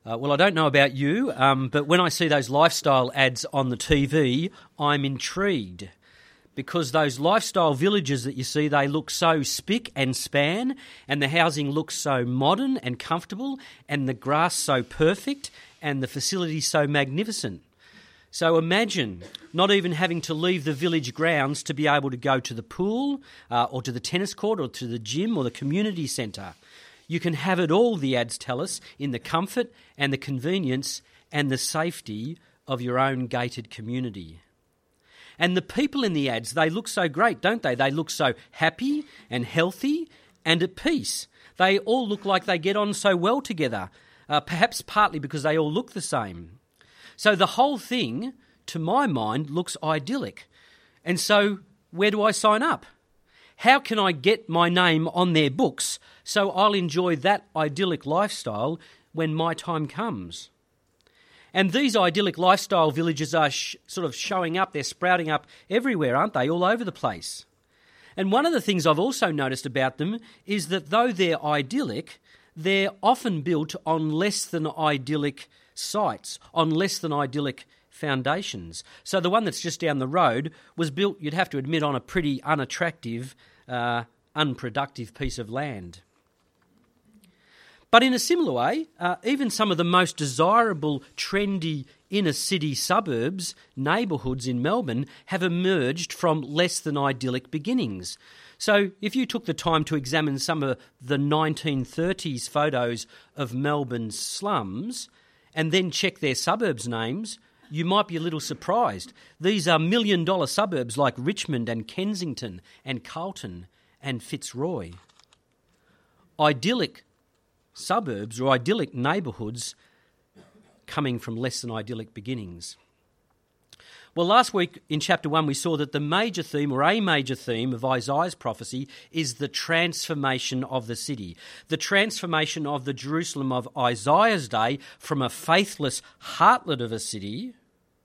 Well, I don't know about you, but when I see those lifestyle ads on the TV, I'm intrigued because those lifestyle villages that you see, they look so spick and span, and the housing looks so modern and comfortable, and the grass so perfect, and the facilities so magnificent. So imagine not even having to leave the village grounds to be able to go to the pool or to the tennis court or to the gym or the community centre. You can have it all, the ads tell us, in the comfort and the convenience and the safety of your own gated community. And the people in the ads, they look so great, don't they? They look so happy and healthy and at peace. They all look like they get on so well together, perhaps partly because they all look the same. So the whole thing, to my mind, looks idyllic. And so where do I sign up? How can I get my name on their books so I'll enjoy that idyllic lifestyle when my time comes? And these idyllic lifestyle villages are sort of showing up, they're sprouting up everywhere, aren't they? All over the place. And one of the things I've also noticed about them is that though they're idyllic, they're often built on less than idyllic sites, on less than idyllic foundations. So the one that's just down the road was built, you'd have to admit, on a pretty unattractive, unproductive piece of land. But in a similar way, even some of the most desirable, trendy inner city suburbs, neighbourhoods in Melbourne, have emerged from less than idyllic beginnings. So if you took the time to examine some of the 1930s photos of Melbourne's slums and then check their suburbs names, you might be a little surprised. These are million-dollar suburbs like Richmond and Kensington and Carlton and Fitzroy. Idyllic suburbs or idyllic neighbourhoods coming from less than idyllic beginnings. Well, last week in chapter 1 we saw that the major theme or a major theme of Isaiah's prophecy is the transformation of the city. The transformation of the Jerusalem of Isaiah's day from a faithless harlot of a city,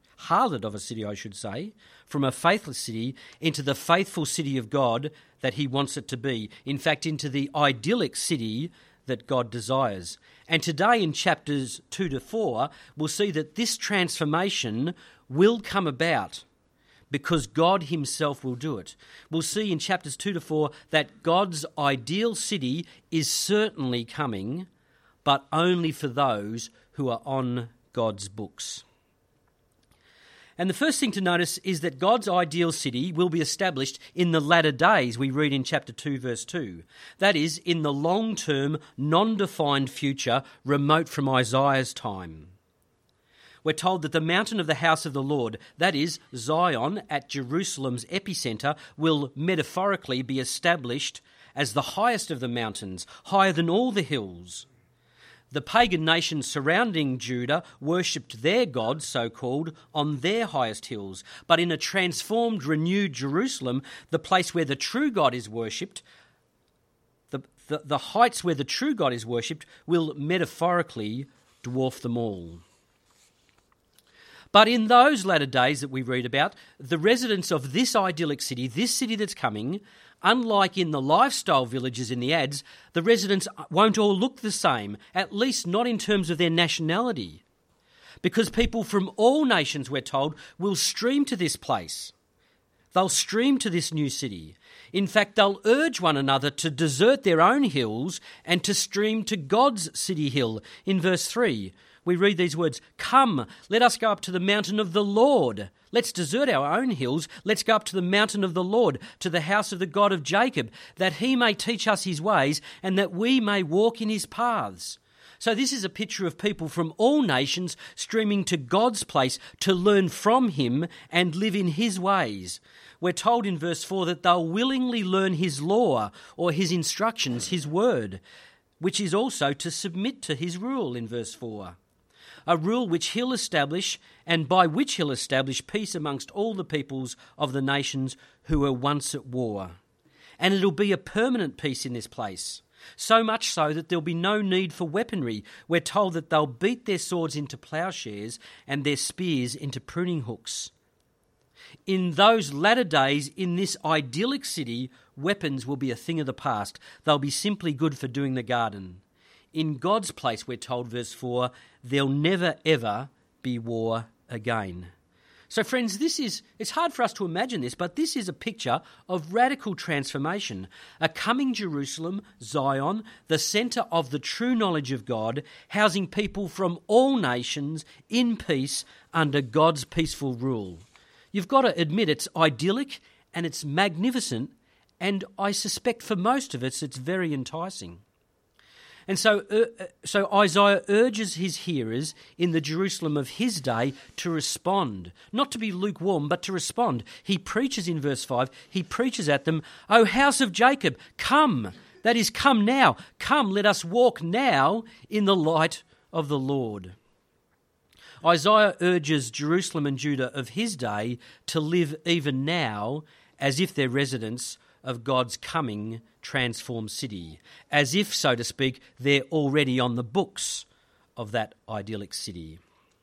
from a faithless city into the faithful city of God that he wants it to be. In fact, into the idyllic city that God desires. And today in chapters 2 to 4, we'll see that this transformation will come about because God himself will do it. We'll see in chapters 2 to 4 that God's ideal city is certainly coming, but only for those who are on God's books. And the first thing to notice is that God's ideal city will be established in the latter days, we read in chapter 2, verse 2. That is, in the long-term, non-defined future remote from Isaiah's time. We're told that the mountain of the house of the Lord, that is, Zion at Jerusalem's epicentre, will metaphorically be established as the highest of the mountains, higher than all the hills. The pagan nations surrounding Judah worshipped their gods, so-called, on their highest hills. But in a transformed, renewed Jerusalem, the place where the true God is worshipped, the heights where the true God is worshipped will metaphorically dwarf them all. But in those latter days that we read about, the residents of this idyllic city, this city that's coming, unlike in the lifestyle villages in the ads, the residents won't all look the same, at least not in terms of their nationality. Because people from all nations, we're told, will stream to this place. They'll stream to this new city. In fact, they'll urge one another to desert their own hills and to stream to God's city hill. In verse 3, we read these words, "Come, let us go up to the mountain of the Lord. Let's desert our own hills. Let's go up to the mountain of the Lord, to the house of the God of Jacob, that he may teach us his ways and that we may walk in his paths." So this is a picture of people from all nations streaming to God's place to learn from him and live in his ways. We're told in verse 4 that they'll willingly learn his law or his instructions, his word, which is also to submit to his rule in verse 4. A rule which he'll establish and by which he'll establish peace amongst all the peoples of the nations who were once at war. And it'll be a permanent peace in this place, so much so that there'll be no need for weaponry. We're told that they'll beat their swords into plowshares and their spears into pruning hooks. In those latter days, in this idyllic city, weapons will be a thing of the past. They'll be simply good for doing the garden. in God's place, we're told, verse 4, there'll never ever be war again. So friends, it's hard for us to imagine this, but this is a picture of radical transformation. A coming Jerusalem, Zion, the centre of the true knowledge of God, housing people from all nations in peace under God's peaceful rule. You've got to admit it's idyllic and it's magnificent, and I suspect for most of us it's very enticing. And so Isaiah urges his hearers in the Jerusalem of his day to respond, not to be lukewarm, but to respond. He preaches in verse 5, he preaches at them, O house of Jacob, come, that is, come now, come, let us walk now in the light of the Lord. Isaiah urges Jerusalem and Judah of his day to live even now as if they're residents of God's coming transformed city, as if, so to speak, they're already on the books of that idyllic city.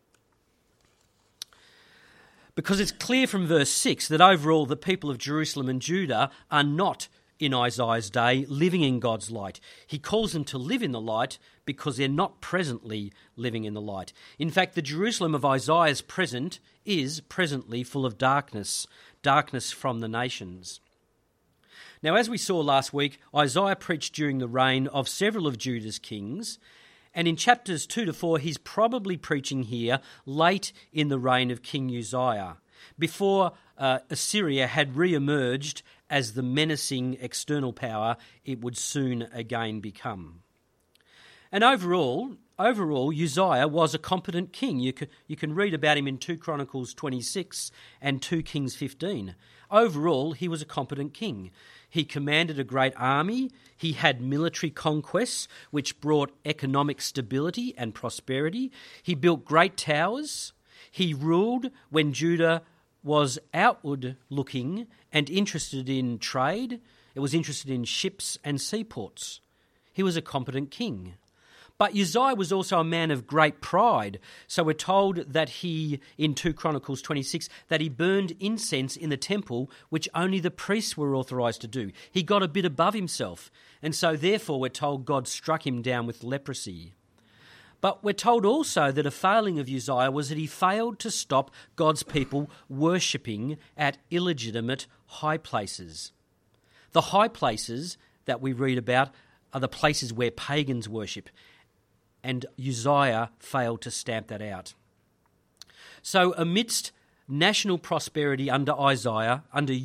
Because it's clear from verse 6 that overall the people of Jerusalem and Judah are not, in Isaiah's day, living in God's light. He calls them to live in the light because they're not presently living in the light. In fact, the Jerusalem of Isaiah's present is presently full of darkness, darkness from the nations. Now, as we saw last week, Isaiah preached during the reign of several of Judah's kings, and in chapters 2 to 4, he's probably preaching here late in the reign of King Uzziah, before Assyria had re-emerged as the menacing external power it would soon again become. And overall, Uzziah was a competent king. You can read about him in 2 Chronicles 26 and 2 Kings 15. Overall, he was a competent king. He commanded a great army. He had military conquests, which brought economic stability and prosperity. He built great towers. He ruled when Judah was outward-looking and interested in trade. It was interested in ships and seaports. He was a competent king. But Uzziah was also a man of great pride. So we're told that he, in 2 Chronicles 26, that he burned incense in the temple, which only the priests were authorised to do. He got a bit above himself. And so therefore we're told God struck him down with leprosy. But we're told also that a failing of Uzziah was that he failed to stop God's people worshipping at illegitimate high places. The high places that we read about are the places where pagans worship, and Uzziah failed to stamp that out. So amidst national prosperity under Uzziah,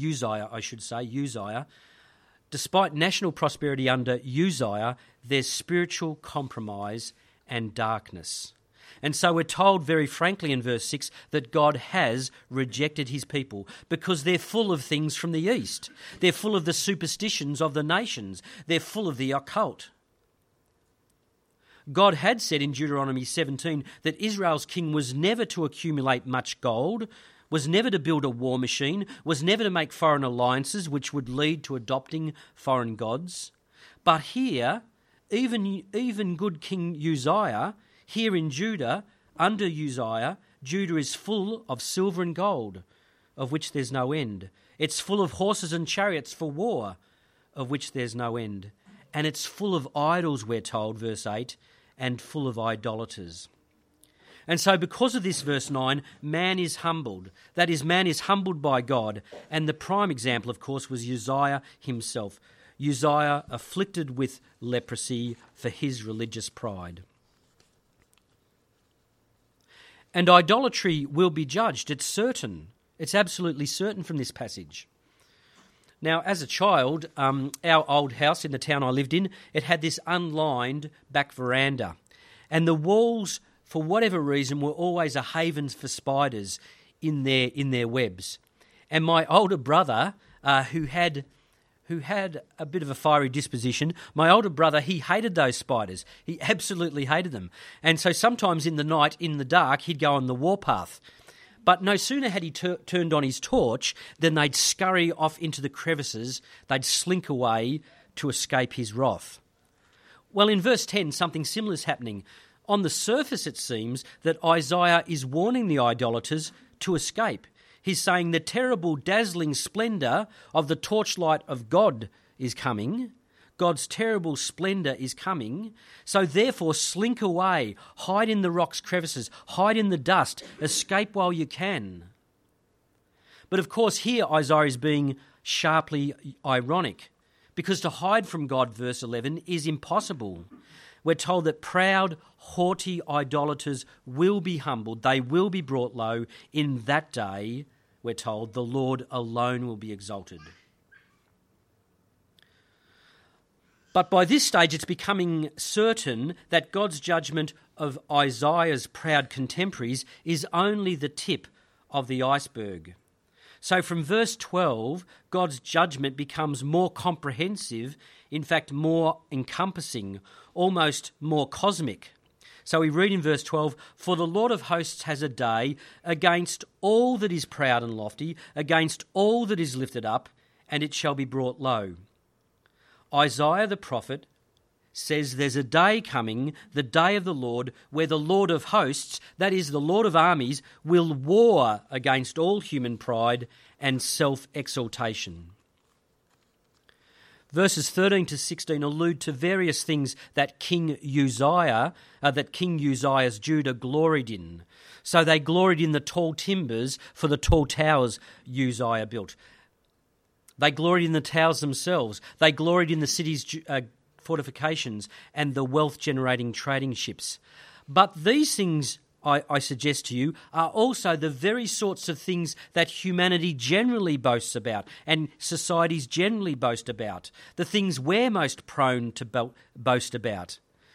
despite national prosperity under Uzziah, there's spiritual compromise and darkness. And so we're told very frankly in verse 6 that God has rejected his people because they're full of things from the east. They're full of the superstitions of the nations. They're full of the occult. God had said in Deuteronomy 17 that Israel's king was never to accumulate much gold, was never to build a war machine, was never to make foreign alliances which would lead to adopting foreign gods. But here, even good King Uzziah, here in Judah, under Uzziah, Judah is full of silver and gold, of which there's no end. It's full of horses and chariots for war, of which there's no end. And it's full of idols, we're told, verse 8, and full of idolaters. And so because of this, verse 9, man is humbled. That is, man is humbled by God. And the prime example, of course, was Uzziah himself. Uzziah afflicted with leprosy for his religious pride. And idolatry will be judged. It's certain. It's absolutely certain from this passage. Now, as a child, our old house in the town I lived in, it had this unlined back veranda. And the walls, for whatever reason, were always a haven for spiders in their webs. And my older brother, who had a bit of a fiery disposition, my older brother, he hated those spiders. He absolutely hated them. And so sometimes in the night, in the dark, he'd go on the warpath. But no sooner had he turned on his torch than they'd scurry off into the crevices, they'd slink away to escape his wrath. Well, in verse 10, something similar is happening. On the surface, it seems that Isaiah is warning the idolaters to escape. He's saying the terrible, dazzling splendour of the torchlight of God is coming. God's terrible splendour is coming, so therefore slink away, hide in the rocks' crevices, hide in the dust, escape while you can. But of course here Isaiah is being sharply ironic, because to hide from God, verse 11, is impossible. We're told that proud, haughty idolaters will be humbled, they will be brought low. In that day, we're told, the Lord alone will be exalted. But by this stage, it's becoming certain that God's judgment of Isaiah's proud contemporaries is only the tip of the iceberg. So from verse 12, God's judgment becomes more comprehensive, in fact more encompassing, almost more cosmic. So we read in verse 12, "For the Lord of hosts has a day against all that is proud and lofty, against all that is lifted up, and it shall be brought low." Isaiah the prophet says there's a day coming, the day of the Lord, where the Lord of hosts, that is the Lord of armies, will war against all human pride and self-exaltation. Verses 13 to 16 allude to various things that King Uzziah's Judah gloried in. So they gloried in the tall timbers for the tall towers Uzziah built. They gloried in the towers themselves. They gloried in the city's fortifications and the wealth-generating trading ships. But these things, I suggest to you, are also the very sorts of things that humanity generally boasts about and societies generally boast about, the things we're most prone to boast about.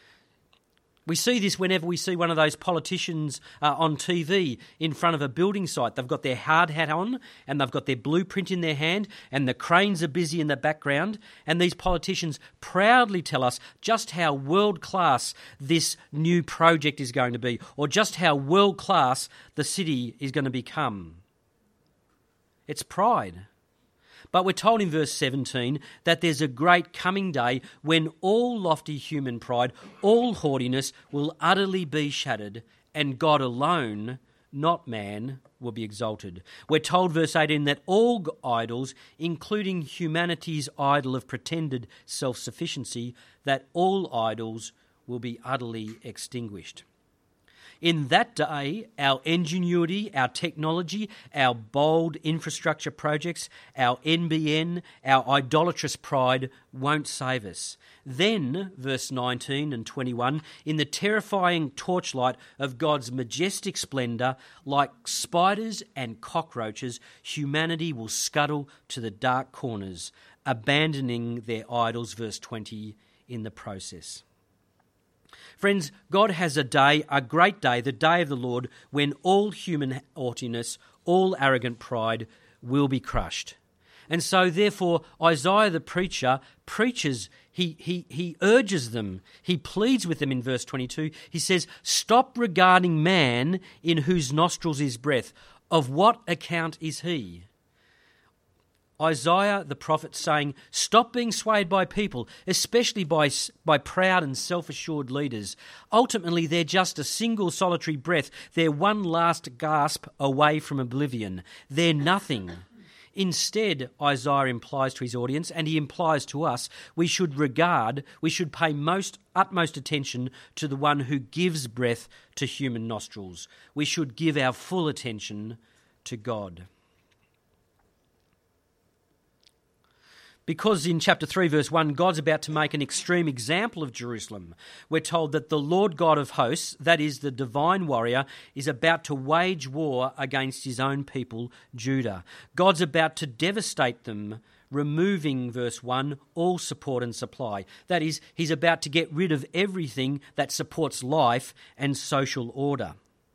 We see this whenever we see one of those politicians on TV in front of a building site. They've got their hard hat on and they've got their blueprint in their hand and the cranes are busy in the background, and these politicians proudly tell us just how world-class this new project is going to be, or just how world-class the city is going to become. It's pride. But we're told in verse 17 that there's a great coming day when all lofty human pride, all haughtiness will utterly be shattered, and God alone, not man, will be exalted. We're told, verse 18, that all idols, including humanity's idol of pretended self-sufficiency, that all idols will be utterly extinguished. In that day, our ingenuity, our technology, our bold infrastructure projects, our NBN, our idolatrous pride won't save us. Then, verse 19 and 21, in the terrifying torchlight of God's majestic splendour, like spiders and cockroaches, humanity will scuttle to the dark corners, abandoning their idols, verse 20, in the process. Friends, God has a day, a great day, the day of the Lord, when all human haughtiness, all arrogant pride will be crushed. And so, therefore, Isaiah the preacher preaches, he urges them, he pleads with them in verse 22. He says, "Stop regarding man in whose nostrils is breath. Of what account is he?" Isaiah the prophet saying, stop being swayed by people, especially by proud and self-assured leaders. Ultimately, they're just a single solitary breath. They're one last gasp away from oblivion. They're nothing. Instead, Isaiah implies to his audience, and he implies to us, we should pay utmost attention to the one who gives breath to human nostrils. We should give our full attention to God. Because in chapter 3, verse 1, God's about to make an extreme example of Jerusalem. We're told that the Lord God of hosts, that is the divine warrior, is about to wage war against his own people, Judah. God's about to devastate them, removing, verse 1, all support and supply. That is, he's about to get rid of everything that supports life and social order.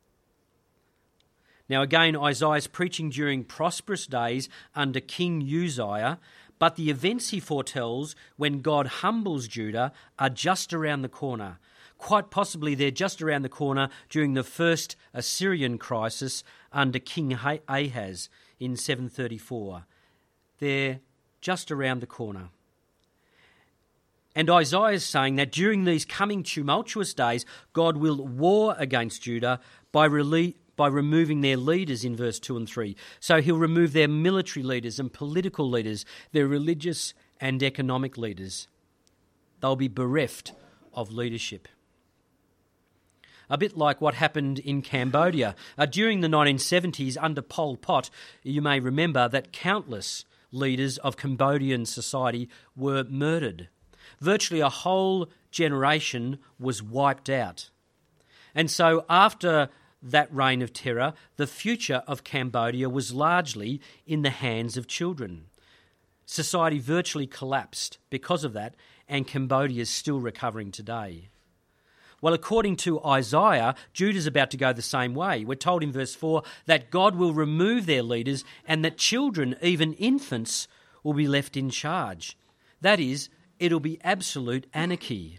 Now again, Isaiah's preaching during prosperous days under King Uzziah, but the events he foretells when God humbles Judah are just around the corner. Quite possibly they're just around the corner during the first Assyrian crisis under King Ahaz in 734. They're just around the corner. And Isaiah is saying that during these coming tumultuous days, God will war against Judah by removing their leaders in verse 2 and 3. So he'll remove their military leaders and political leaders, their religious and economic leaders. They'll be bereft of leadership. A bit like what happened in Cambodia. During the 1970s, under Pol Pot, you may remember that countless leaders of Cambodian society were murdered. Virtually a whole generation was wiped out. And so after that reign of terror, the future of Cambodia was largely in the hands of children. Society virtually collapsed because of that, and Cambodia is still recovering today. Well, according to Isaiah, Judah's about to go the same way. We're told in verse 4 that God will remove their leaders and that children, even infants, will be left in charge. That is, it'll be absolute anarchy.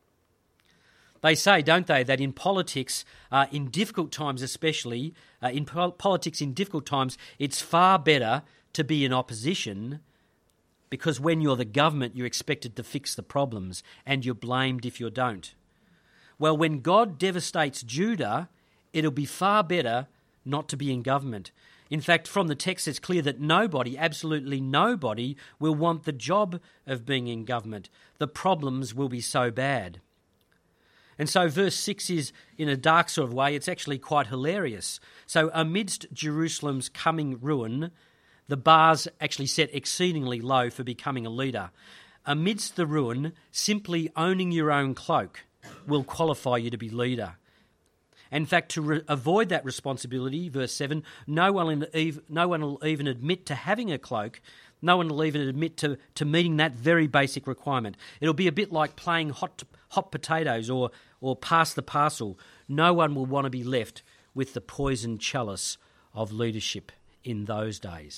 They say, don't they, that in politics, in difficult times especially, politics in difficult times, it's far better to be in opposition, because when you're the government, you're expected to fix the problems and you're blamed if you don't. Well, when God devastates Judah, it'll be far better not to be in government. In fact, from the text, it's clear that nobody, absolutely nobody, will want the job of being in government. The problems will be so bad. And so verse 6 is, in a dark sort of way, it's actually quite hilarious. So amidst Jerusalem's coming ruin, the bar's actually set exceedingly low for becoming a leader. Amidst the ruin, simply owning your own cloak will qualify you to be leader. In fact, to avoid that responsibility, verse 7, no one will even admit to having a cloak. No one will even admit to meeting that very basic requirement. It'll be a bit like playing hot potatoes or pass the parcel. No one will want to be left with the poisoned chalice of leadership in those days.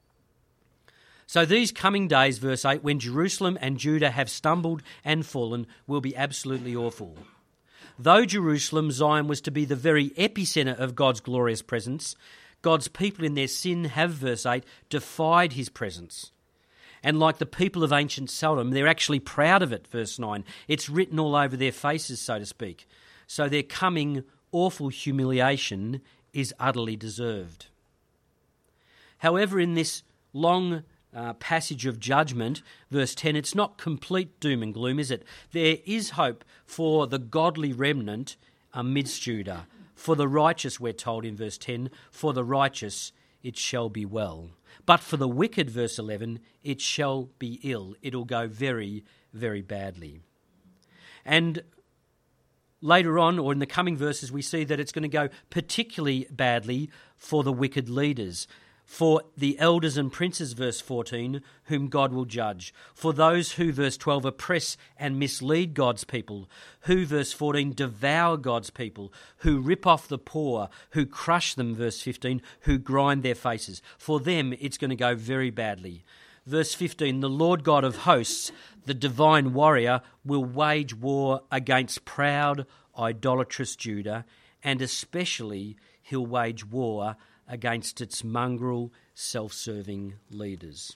So these coming days, verse 8, when Jerusalem and Judah have stumbled and fallen, will be absolutely awful. Though Jerusalem, Zion, was to be the very epicenter of God's glorious presence, God's people in their sin have, verse 8, defied his presence. And like the people of ancient Sodom, they're actually proud of it, verse 9. It's written all over their faces, so to speak. So their coming awful humiliation is utterly deserved. However, in this long passage of judgment, verse 10, it's not complete doom and gloom, is it? There is hope for the godly remnant amidst Judah. For the righteous, we're told in verse 10, for the righteous it shall be well. But for the wicked, verse 11, it shall be ill. It'll go very, very badly. And later on, or in the coming verses, we see that it's going to go particularly badly for the wicked leaders. For the elders and princes, verse 14, whom God will judge. For those who, verse 12, oppress and mislead God's people. Who, verse 14, devour God's people. Who rip off the poor. Who crush them, verse 15. Who grind their faces. For them, it's going to go very badly. Verse 15, the Lord God of hosts, the divine warrior, will wage war against proud, idolatrous Judah, and especially he'll wage war against its mongrel, self-serving leaders.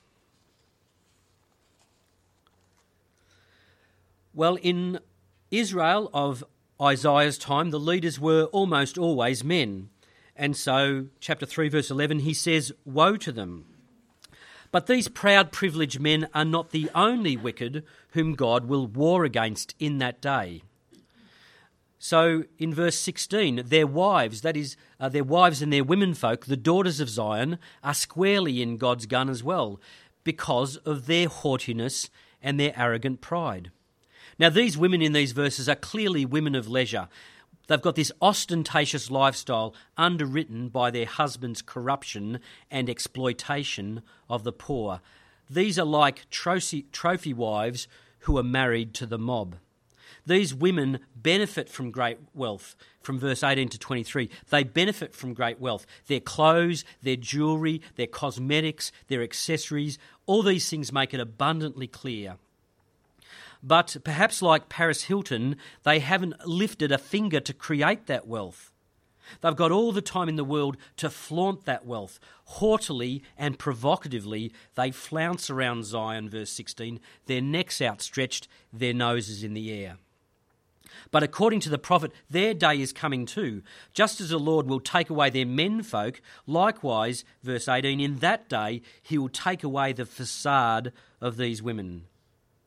Well, in Israel of Isaiah's time, the leaders were almost always men. And so, chapter 3, verse 11, he says, woe to them. But these proud, privileged men are not the only wicked whom God will war against in that day. So in verse 16, their wives, that is, their wives and their womenfolk, the daughters of Zion, are squarely in God's gun as well because of their haughtiness and their arrogant pride. Now these women in these verses are clearly women of leisure. They've got this ostentatious lifestyle underwritten by their husbands' corruption and exploitation of the poor. These are like trophy wives who are married to the mob. These women benefit from great wealth. From verse 18 to 23, they benefit from great wealth. Their clothes, their jewellery, their cosmetics, their accessories, all these things make it abundantly clear. But perhaps like Paris Hilton, they haven't lifted a finger to create that wealth. They've got all the time in the world to flaunt that wealth. Haughtily and provocatively, they flounce around Zion, verse 16, their necks outstretched, their noses in the air. But according to the prophet, their day is coming too. Just as the Lord will take away their menfolk, likewise, verse 18, in that day he will take away the facade of these women.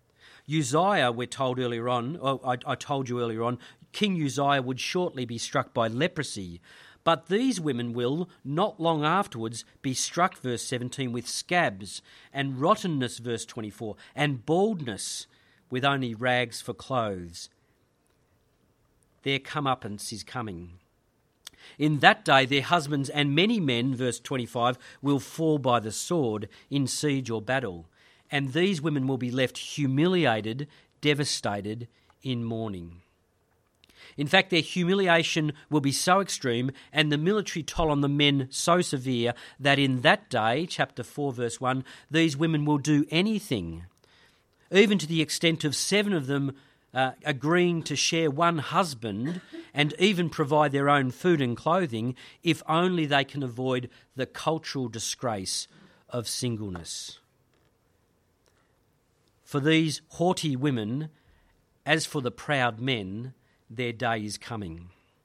Uzziah, we're told earlier on, I told you earlier on, King Uzziah would shortly be struck by leprosy. But these women will, not long afterwards, be struck, verse 17, with scabs and rottenness, verse 24, and baldness, with only rags for clothes. Their comeuppance is coming. In that day their husbands and many men, verse 25, will fall by the sword in siege or battle, and these women will be left humiliated, devastated, in mourning. In fact, their humiliation will be so extreme and the military toll on the men so severe that in that day, chapter 4, verse 1, these women will do anything, even to the extent of 7 of them agreeing to share one husband and even provide their own food and clothing if only they can avoid the cultural disgrace of singleness. For these haughty women, as for the proud men, their day is coming.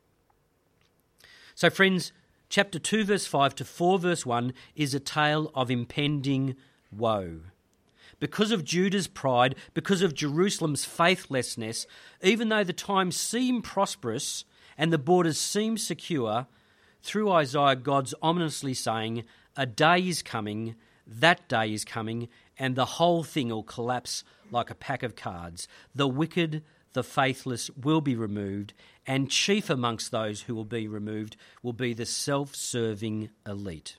So friends, chapter 2 verse 5 to 4 verse 1 is a tale of impending woe. Because of Judah's pride, because of Jerusalem's faithlessness, even though the times seem prosperous and the borders seem secure, through Isaiah God's ominously saying, a day is coming, that day is coming, and the whole thing will collapse like a pack of cards. The wicked, the faithless will be removed, and chief amongst those who will be removed will be the self-serving elite.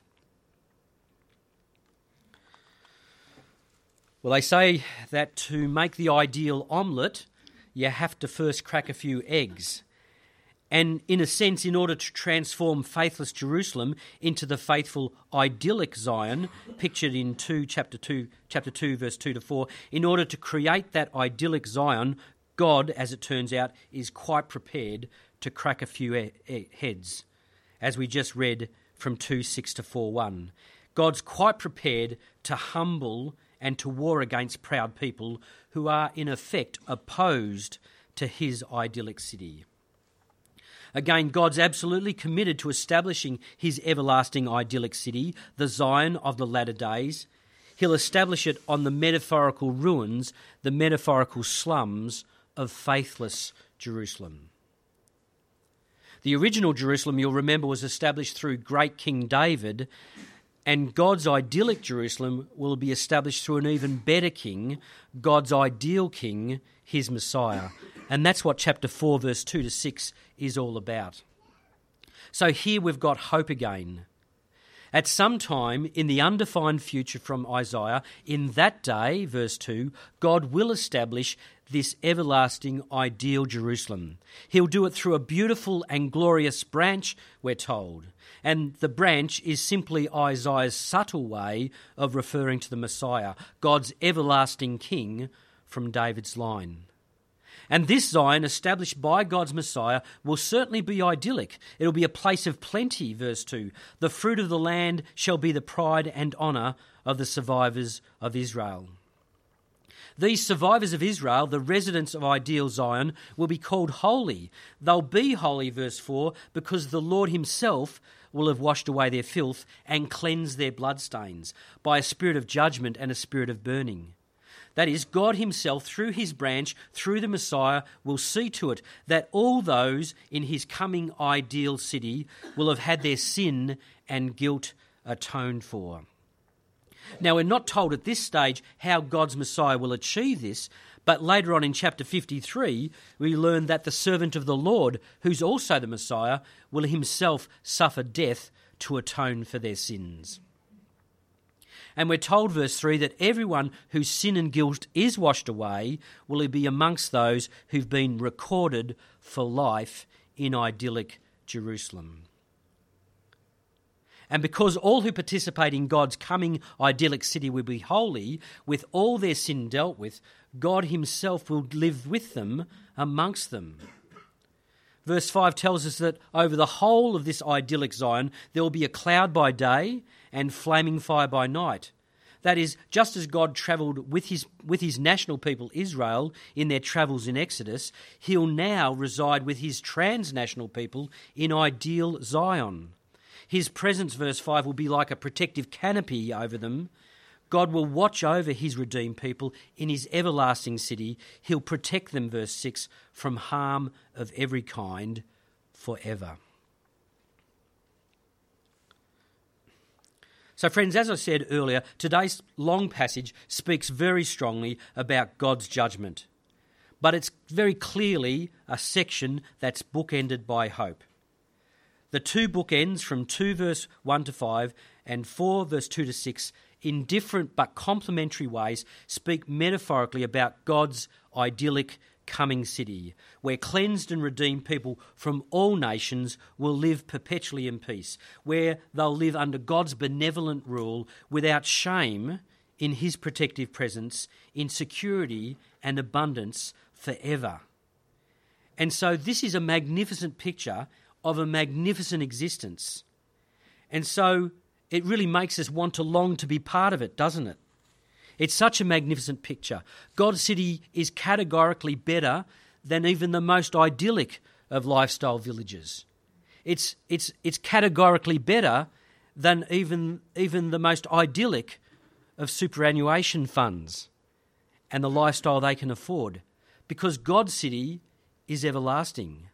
Well, they say that to make the ideal omelette, you have to first crack a few eggs. And in a sense, in order to transform faithless Jerusalem into the faithful idyllic Zion, pictured in chapter 2, verse 2 to 4, in order to create that idyllic Zion, God, as it turns out, is quite prepared to crack a few heads, as we just read from 2:6 to 4:1. God's quite prepared to humble and to war against proud people who are in effect opposed to his idyllic city. Again, God's absolutely committed to establishing his everlasting idyllic city, the Zion of the latter days. He'll establish it on the metaphorical ruins, the metaphorical slums of faithless Jerusalem. The original Jerusalem, you'll remember, was established through great King David, and God's idyllic Jerusalem will be established through an even better king, God's ideal king, his Messiah. And that's what chapter 4, verse 2 to 6 is all about. So here we've got hope again. At some time in the undefined future from Isaiah, in that day, verse 2, God will establish this everlasting ideal Jerusalem. He'll do it through a beautiful and glorious branch, we're told. And the branch is simply Isaiah's subtle way of referring to the Messiah, God's everlasting king from David's line. And this Zion, established by God's Messiah, will certainly be idyllic. It'll be a place of plenty, verse 2. The fruit of the land shall be the pride and honour of the survivors of Israel. These survivors of Israel, the residents of ideal Zion, will be called holy. They'll be holy, verse 4, because the Lord himself will have washed away their filth and cleansed their bloodstains by a spirit of judgment and a spirit of burning. That is, God himself, through his branch, through the Messiah, will see to it that all those in his coming ideal city will have had their sin and guilt atoned for. Now, we're not told at this stage how God's Messiah will achieve this, but later on in chapter 53, we learn that the servant of the Lord, who's also the Messiah, will himself suffer death to atone for their sins. And we're told, verse 3, that everyone whose sin and guilt is washed away will be amongst those who've been recorded for life in idyllic Jerusalem. And because all who participate in God's coming idyllic city will be holy, with all their sin dealt with, God himself will live with them, amongst them. Verse 5 tells us that over the whole of this idyllic Zion, there will be a cloud by day and flaming fire by night. That is, just as God travelled with his national people Israel in their travels in Exodus, he'll now reside with his transnational people in ideal Zion. His presence, verse 5, will be like a protective canopy over them. God will watch over his redeemed people in his everlasting city. He'll protect them, verse 6, from harm of every kind forever. So friends, as I said earlier, today's long passage speaks very strongly about God's judgment. But it's very clearly a section that's bookended by hope. The two bookends from 2 verse 1 to 5 and 4 verse 2 to 6 in different but complementary ways speak metaphorically about God's idyllic coming city, where cleansed and redeemed people from all nations will live perpetually in peace, where they'll live under God's benevolent rule without shame in his protective presence, in security and abundance forever. And so this is a magnificent picture of a magnificent existence. And so it really makes us want to long to be part of it, doesn't it? It's such a magnificent picture. God's city is categorically better than even the most idyllic of lifestyle villages. It's categorically better than even the most idyllic of superannuation funds and the lifestyle they can afford, because God's city is everlasting.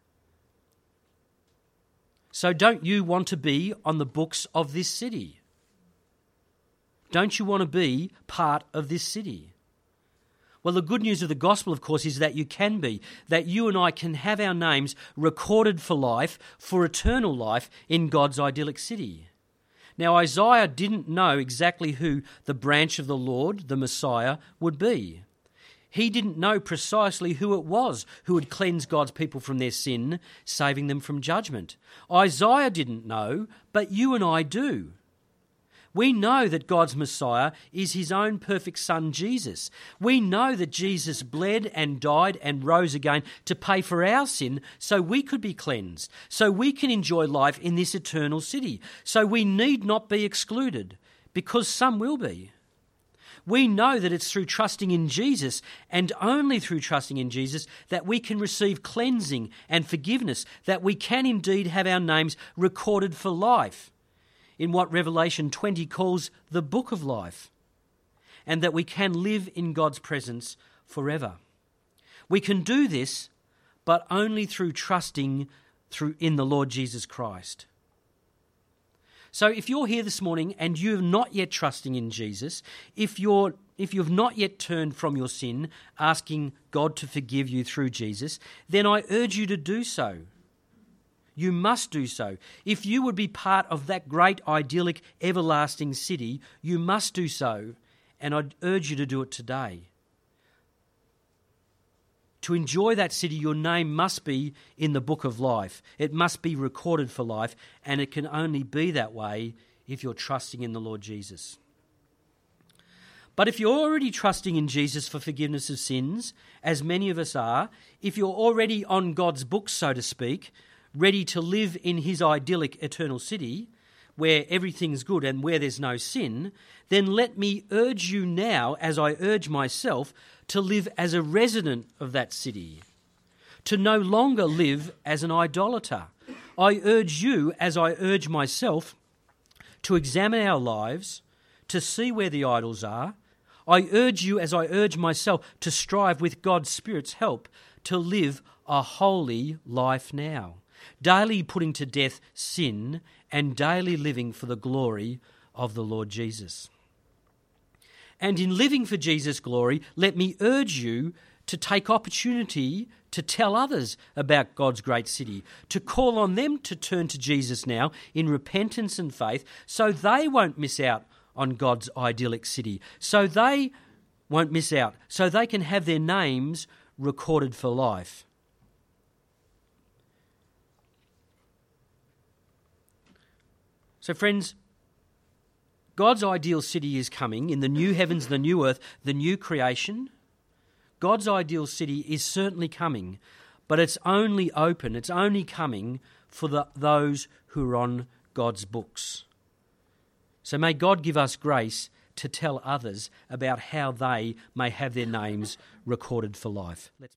So don't you want to be on the books of this city? Don't you want to be part of this city? Well, the good news of the gospel, of course, is that you can be, that you and I can have our names recorded for life, for eternal life in God's idyllic city. Now, Isaiah didn't know exactly who the branch of the Lord, the Messiah, would be. He didn't know precisely who it was who would cleanse God's people from their sin, saving them from judgment. Isaiah didn't know, but you and I do. We know that God's Messiah is his own perfect Son, Jesus. We know that Jesus bled and died and rose again to pay for our sin so we could be cleansed, so we can enjoy life in this eternal city. So we need not be excluded, because some will be. We know that it's through trusting in Jesus, and only through trusting in Jesus, that we can receive cleansing and forgiveness, that we can indeed have our names recorded for life in what Revelation 20 calls the book of life, and that we can live in God's presence forever. We can do this, but only through trusting in the Lord Jesus Christ. So if you're here this morning and you're not yet trusting in Jesus, if you've not yet turned from your sin, asking God to forgive you through Jesus, then I urge you to do so. You must do so. If you would be part of that great, idyllic, everlasting city, you must do so, and I'd urge you to do it today. To enjoy that city, your name must be in the book of life. It must be recorded for life, and it can only be that way if you're trusting in the Lord Jesus. But if you're already trusting in Jesus for forgiveness of sins, as many of us are, if you're already on God's book, so to speak, ready to live in his idyllic eternal city, where everything's good and where there's no sin, then let me urge you now, as I urge myself, to live as a resident of that city, to no longer live as an idolater. I urge you, as I urge myself, to examine our lives, to see where the idols are. I urge you, as I urge myself, to strive with God's Spirit's help to live a holy life now, daily putting to death sin and daily living for the glory of the Lord Jesus. And in living for Jesus' glory, let me urge you to take opportunity to tell others about God's great city, to call on them to turn to Jesus now in repentance and faith, so they won't miss out on God's idyllic city, so they won't miss out, so they can have their names recorded for life. So friends, God's ideal city is coming in the new heavens, the new earth, the new creation. God's ideal city is certainly coming, but it's only coming for those who are on God's books. So may God give us grace to tell others about how they may have their names recorded for life. Let's